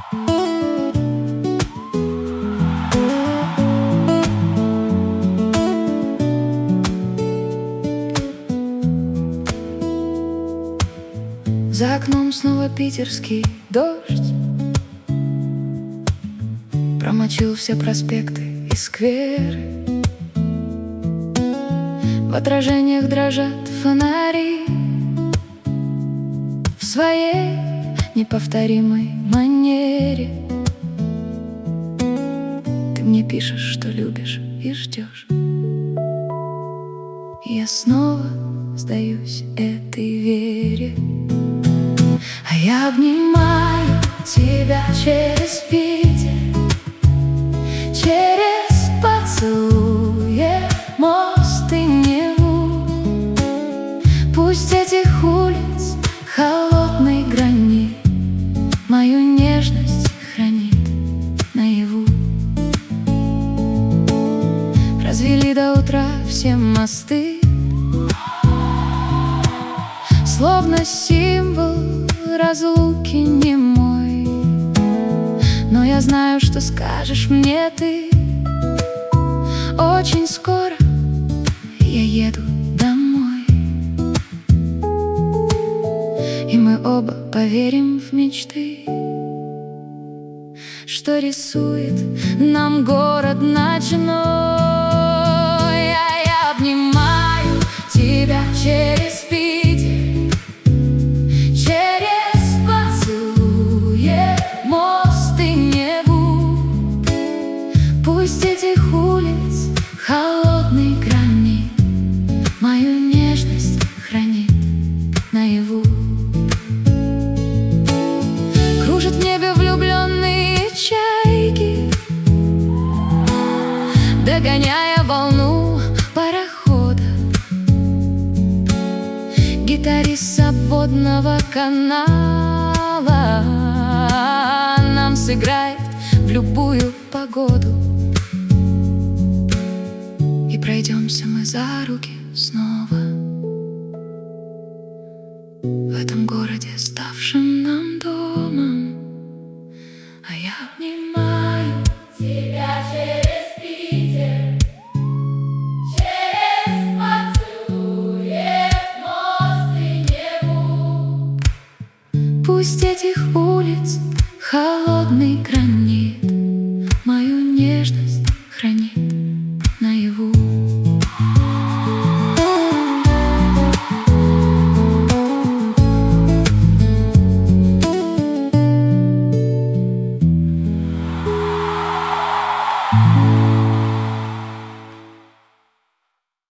За окном снова питерский дождь промочил все проспекты и скверы. В отражениях дрожат фонари в своей неповторимой манере. Ты мне пишешь, что любишь и ждешь, и я снова сдаюсь этой вере. А я обнимаю тебя через Питер, через поцелуи, мост и Неву. Пусть этих улиц холодный гранит мою нежность хранит наяву. Развели до утра все мосты, словно символ разлуки немой. Но я знаю, что скажешь мне ты: очень скоро я еду домой. И мы оба поверим в мечты, что рисует нам город ночной. А я обнимаю тебя через Питер, через поцелуи, мост и Неву. Пусть этих улиц холодный гранит мою нежность хранит наяву. Кружат в небе влюбленные чайки, догоняя волну парохода. Гитарист с обводного канала нам сыграет в любую погоду. И пройдемся мы за руки снова в этом городе, ставшем нам домом. А я обнимаю тебя через Питер, через поцелуи, мост и Неву. Пусть этих улиц холодный гранит